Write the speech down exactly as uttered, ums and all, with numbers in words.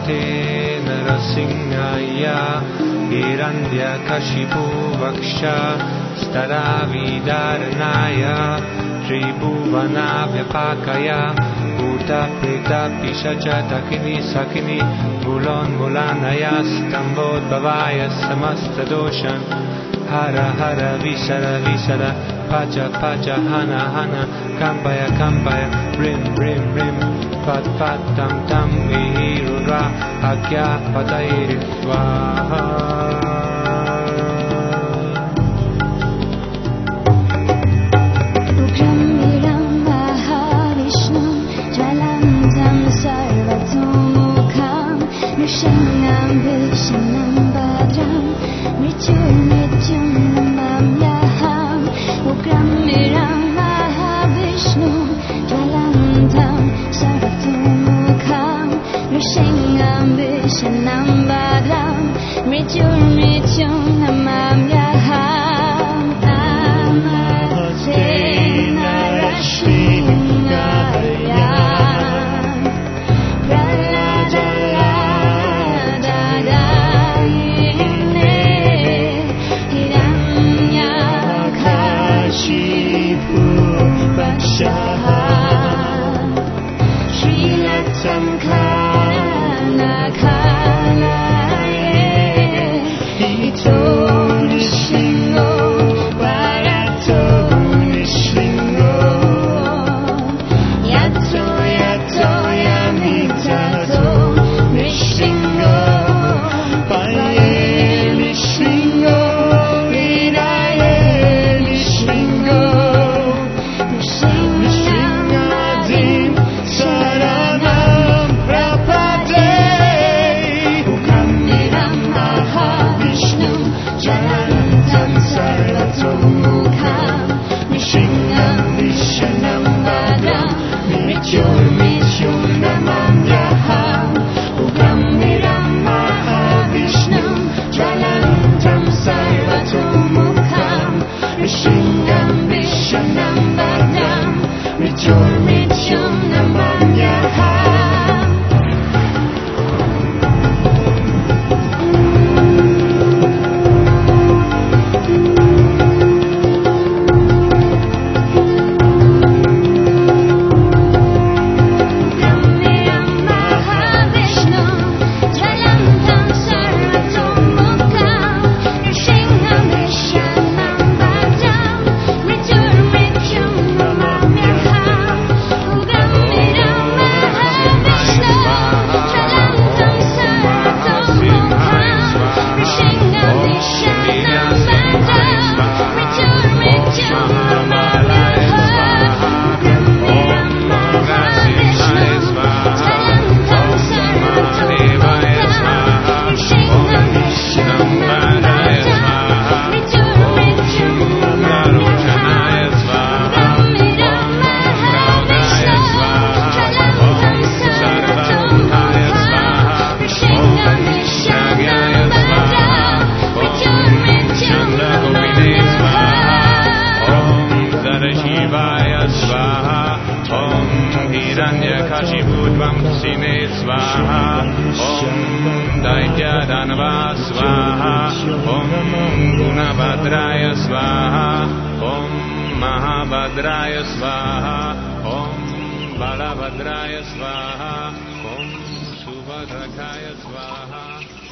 Namaste Narasimhaya Hiranyakashipu Vaksha Staravidaranaya Tribhuvanavapakaya Bhuta Preta Pishacha Takini Sakini Bulon Bulanaya Stambod Bhavaya Samasta Doshan Hara Hara Visara Visara Pacha Pacha Hana Hana Kambaya Kambaya Rim Rim Rim Pat Pat Tam Tam Vihirura Akya Patayiri Swaha Nishannam Vishnam Bhadram Mrityurnityam Namamyaham Ugram Miram Mahavishnu Jwalantam Sarvatomukham Nishannam Vishnam Bhadram Mrityurnityam Namamyaham Namaste Narasimhaya Shrilatam Kana Kalaye Ito Nishlingo Varato Nishlingo Yato Yato Yamitato Nishlingo Paye Nishlingo Viraye Nishlingo Mahabhadraya Swaha Om Balabhadraya Swaha Om Subhadrakaya Swaha